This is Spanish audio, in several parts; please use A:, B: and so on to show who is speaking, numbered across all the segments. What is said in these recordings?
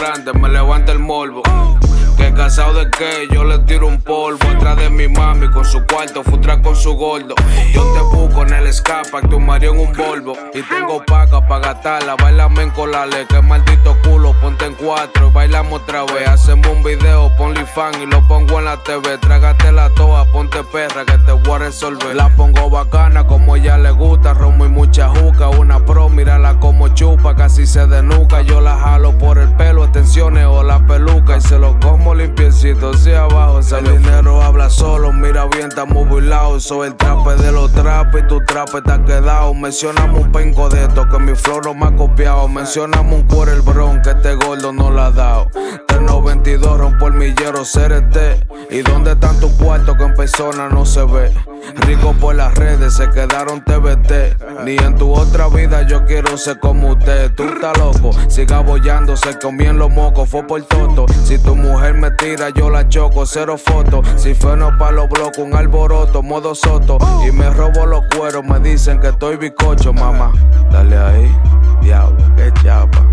A: grande, me levanta el morbo. Que casado de que yo le tiro un polvo atrás de mi mami con su cuarto, futra con su gordo. Yo te busco en el escapa, tu marido en un Volvo. Y tengo paca pa' gastarla, bailame en colale. Que maldito culo, ponte en 4 y bailamos otra vez. Hacemos un video, ponle fan y lo pongo en la TV. Trágate la toa, ponte perra que te voy a resolver. La pongo bacana como ella le gusta, romo y mucha juca. Una pro, mírala como chupa, casi se desnuca. Yo la jalo por el pelo, extensiones o la peluca y se lo como limpiecito hacia abajo. El dinero habla solo, mira bien, estamos burlados. Soy el trape de los trapes y tu trape está quedado. Mencionamos un penco de esto que mi flow no me ha copiado. Mencionamos un cuero el bron que este gordo no la ha dado. 392 rompo el millero CRT. ¿Y dónde están tus cuartos que en persona no se ve? Rico por las redes, se quedaron TBT. Ni en tu otra vida yo quiero ser como usted. Tú estás loco, siga bollando, se comían los mocos, fue por toto. Si tu mujer me tira, yo la choco, cero fotos. Si fue no pa' los blocos, un alboroto, modo soto. Y me robo los cueros, me dicen que estoy bicocho, mamá. Dale ahí, diablo, que chapa.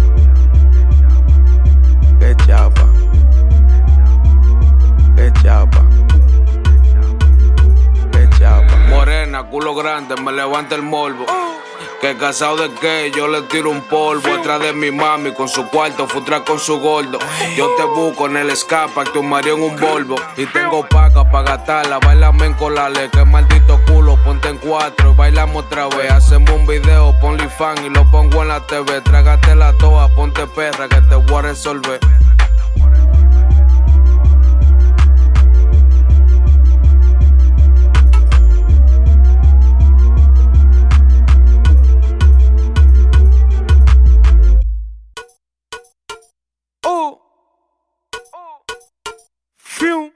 A: Que chapa. Que chapa. Morena, culo grande, me levanta el morbo. Que casado de que yo le tiro un polvo atrás de mi mami con su cuarto, futra con su gordo. Yo te busco en el escapa, tu marido en un Volvo. Y tengo paca pa' gastarla, bailame en colale. Que maldito culo, ponte en 4 y bailamos otra vez. Hacemos un video, ponle fan y lo pongo en la TV. Trágate la toa, ponte perra que te voy a resolver. Fium.